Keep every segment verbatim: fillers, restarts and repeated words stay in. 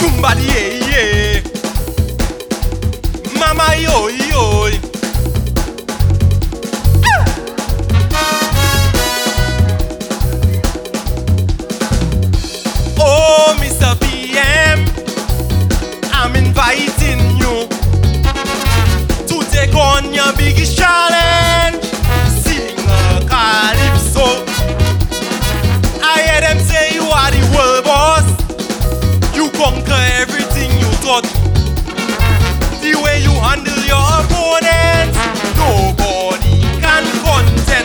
Shumbadi, yeah, yeah. Mama, yo, yo. Ah. Oh, Mister P M, I'm inviting you to take on your biggest challenge, sing a calypso. I hear them say you are the world boss. You conquer everything you thought. The way you handle your opponents, nobody can contend.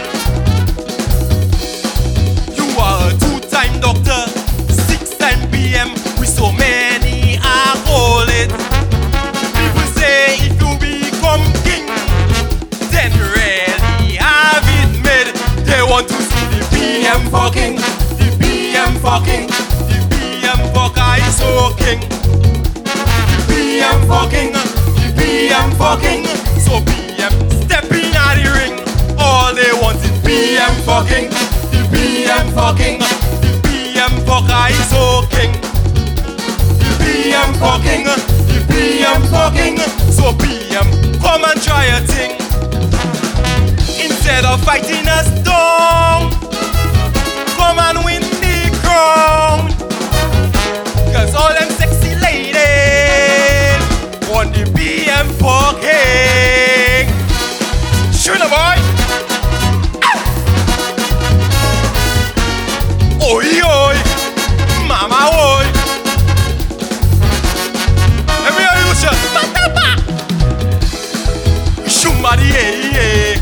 You are a two-time doctor, six-time P M with so many accolades. People say if you become king, then really have it made. They want to see the P M fucking, the P M fucking, the P M fucker is so king. The P M fucking, the P M fucking, so P M step in at the ring. All they want is P M fucking, the P M fucking, the P M fucker is so king. The P M fucking, the P M fucking, so P M come and try a thing. Instead of fighting us down, come and win the crown. Cause all them sexy ladies want the P M fucking. Shoot a boy. Ah. Oi oi, mama oi. Let me hear you shout. Shumbadi, yeah, yeah.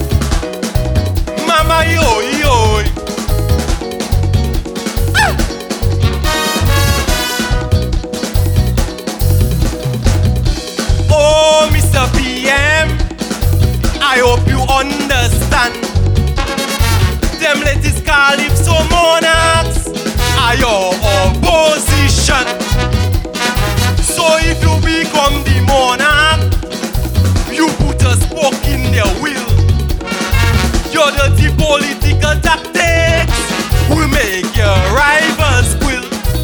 Mama, yo, yo. Ah. Oh, Mister P M, I hope you understand. Them latest calypso monarchs are your opposition. So if you become the monarch, you put a spoke in their wheel. Your dirty political tactics will make your rivals squeal.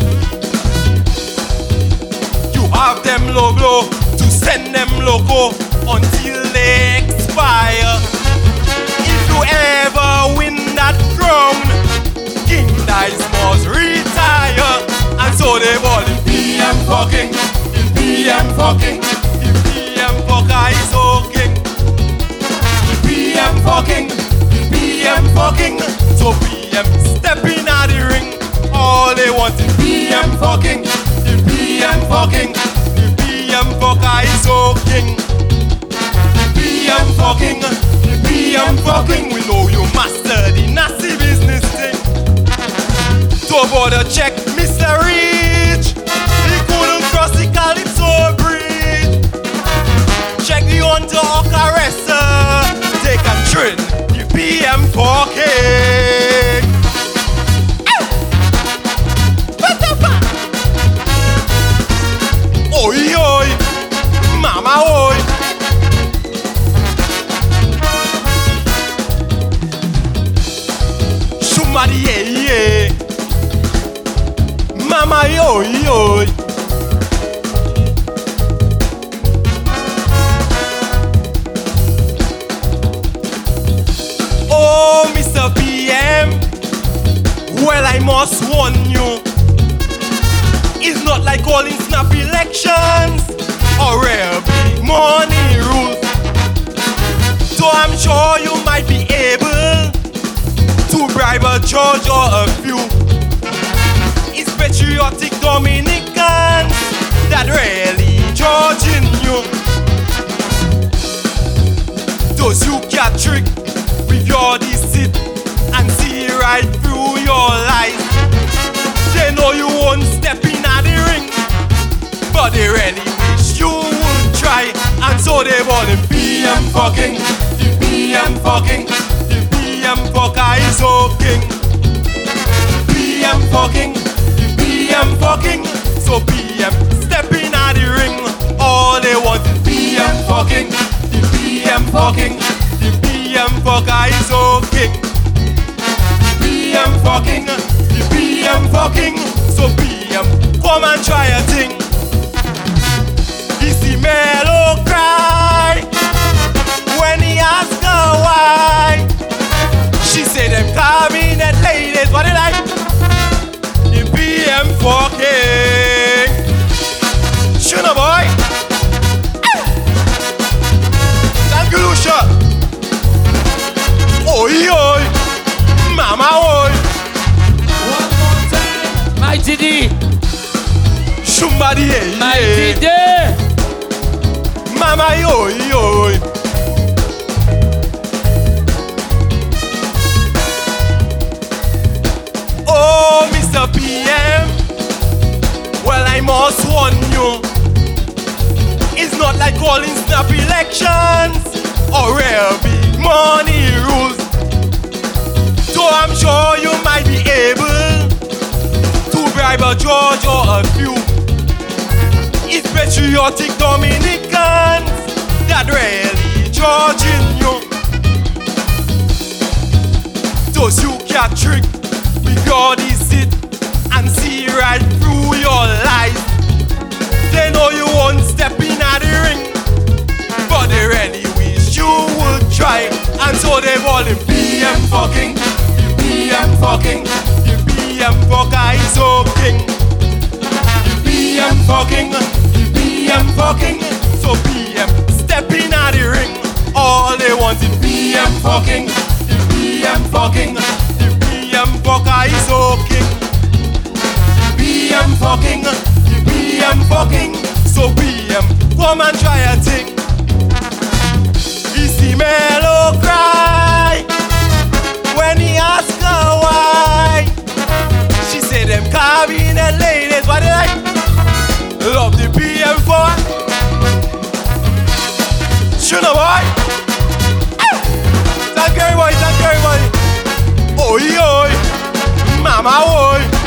You have them low blow to send them loco until they expire. If you ever win that crown, King Dice must retire. And so they ball the P M fucking, the P M fucking, the P M fucker is so king. The P M fucking, P M fucking, so P M step in at the ring. All they want is P M fucking, the P M fucking, the P M fucker is so king. The P M fucking, the P M fucking, we know you master the nasty business thing. To border check Mister Rich, he couldn't cross the Calypso bridge. Check the Hunter or Caresser, take a train. P M fucking. Oi oi, mama oi. Shumbadi, yeah, yeah. Mama oi oi. Oh, Mister P M, well, I must warn you, it's not like calling snap elections or rare big money rules. So I'm sure you might be able to bribe a judge or a few. It's patriotic Dominicans that really judging you. Those you can trick with your deceit and see right through your lies. They know you won't step in at the ring, but they really wish you would try. And so they want the P M fucking, the P M fucking, the P M fucker is so king. The P M fucking, the P M fucking, so P M step in at the ring. All they want is P M fucking, the P M fucking, the P M fucker is so king. The P M fucking, the P M fucking, so P M come and try a thing. He see Mellow cry when he asked her why. She said them cabinet ladies, what they like? The P M fucking. Shut up, boy. Thank you, Lucia. Oi, oi. Mama, oi. One more time. Mighty D. Somebody, hey, Mighty D. Mama, oi, oi. Oh, Mister P M. Well, I must warn you. It's not like calling snap elections or real big money rules. So I'm sure you might be able to bribe a judge or a few. It's patriotic Dominicans that really judging you. Those you can trick with your deceit and see right through your lies. They know you won't step in at the ring, but they really wish you would try. And so they call him P M fucking, the P M fucking, the P M fucker is so king. The P M fucking, the P M fucking. So P M step in at the ring. All they want is P M fucking, the P M fucking, the P M fucker is so king. The P M fucking, the P M fucking. So P M come and try a thing. He see Mellow cry when he asked her why. She said them cabinet ladies, what they like? Love the P M for. Shut up, boy. Thank you, everybody, thank you, everybody. Oi, oi, mama, oi.